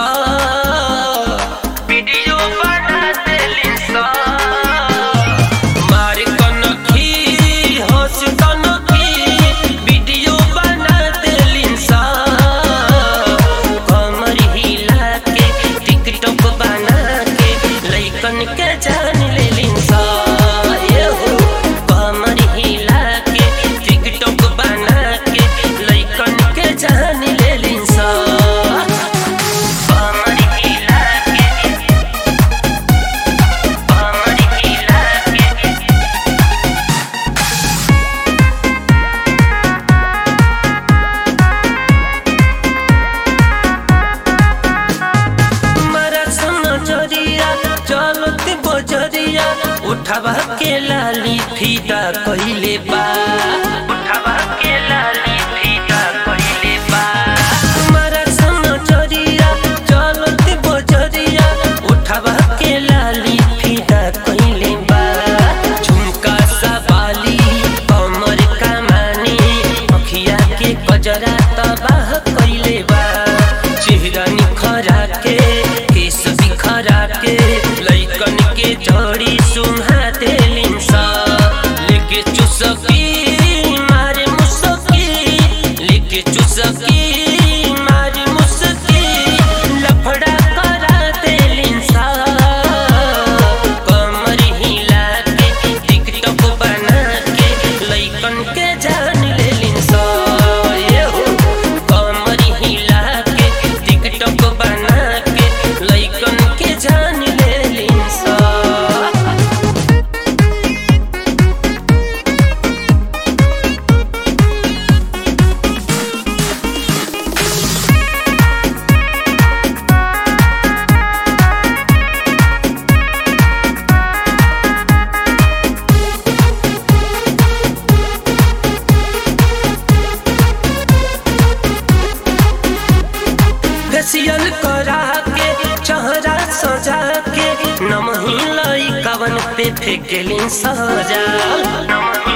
सा वीडियो बना देलिन सा मार कनखी हंस कनखी वीडियो बना देलिन सा कमर हिला के टिकटॉक बना के लइकन के जान लेलिन सा कमर हिला के टिकटॉक बना के लइकन के जान लेलिन सा कमर हिला के मरा सुनो जरिया चलत बजरिया उठावा के लाली फीता कइले बा उठावा के लाली फीता कइले बा मरा सुनो जरिया चलत बजरिया उठावा के लाली फीता कइले बा झुमका सा बाली कमर कमानी अखिया के गजरा तबाह कइले बा चेहरा निखरा के केस बिखरा के लइकन के जोड़ी सुहा देलिन सा लेके चुसकी मारे मुसकी लेके चुसकी मारे मुसकी लफड़ा करा देलिन सा कमर हिला के टिकटॉक बना के लइकन के जान लेलिन सा कमर हिला के टिकटॉक बना के लइकन के जान लेलिन सा फेसियल करा के चेहरा सजा के नमही लइकवन पे फेकेलिन सजा